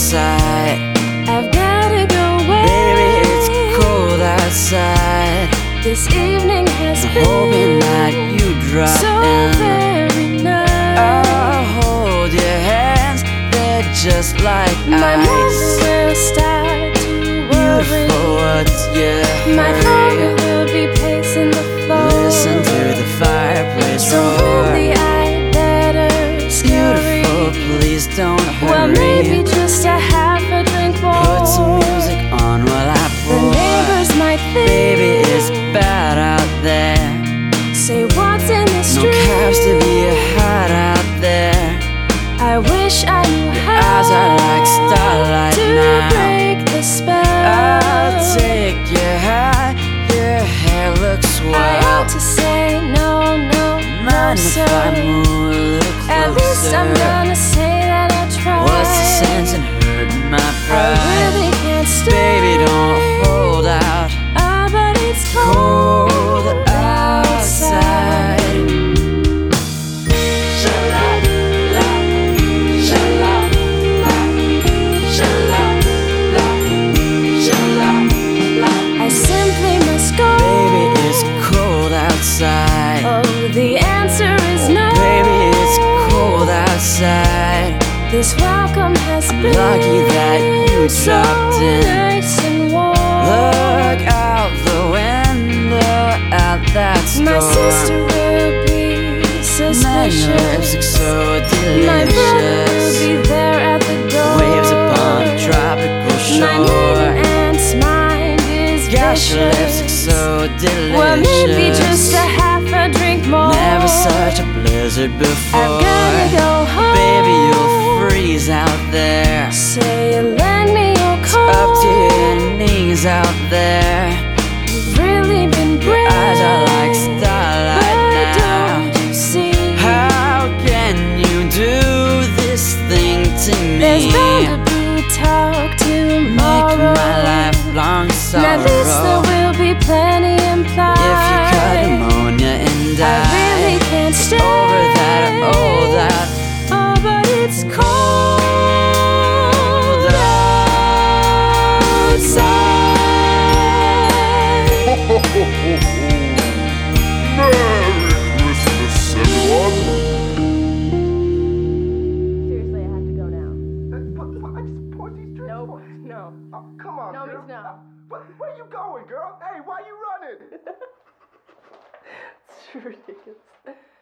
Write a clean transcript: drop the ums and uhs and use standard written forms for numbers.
outside. I've gotta go away. Baby, it's cold outside. This evening has I'm been hoping that you drop so in. very nice. I'll hold your hands, they're just like My mind ice. will start to worry. Beautiful, what's your My heart hurry? will be pacing the floor. Listen to the fireplace So roar. really I'd better scurry. Beautiful, please don't hurry. Well, maybe just a half a drink more. Put some music on while I The pour. neighbors might think, Baby, it's bad out there. say what's in the No street. cabs to be hot out there. I wish I knew how Eyes are like starlight to now. break the spell. I'll take you high, your hair looks I wild. ought to say no, no, no, Mind if I sir. move a little closer? At least I'm gonna say that I tried. What's the sense in hurting my I pride? really can't stay. Baby, don't hold out. Ah, but it's Cold cold outside. I simply must go. Baby, it's cold outside. Oh, the answer is no. Baby, it's cold outside. This welcome has been Lucky that you so dropped in. nice and warm. Look out the window at that storm. My sister will be Man, your lips look suspicious. so My brother will delicious. be there at the door. Waves upon a tropical My maiden shore. aunt's mind is Gosh, your lips look vicious. so delicious. Well, maybe just a half a drink more. Never such a blizzard before. I've gotta go home. Baby, you'll freeze out there. Say you lend me your coat. Up to your knees out there. You've really been Your brave. eyes are like starlight But now. don't you see? How can you do this thing to There's me? bound to be talk Make tomorrow. my lifelong And at least there sorrow. will be plenty implied. If you got pneumonia and I really die, can't it's stay. over that, oh that. Oh, but it's cold outside. Merry Christmas, everyone! Seriously, I have to go now. I just poured these drinks No, for you. no. Oh, come on, No, girl. means no. Where you going, girl? Hey, why you running? It's ridiculous.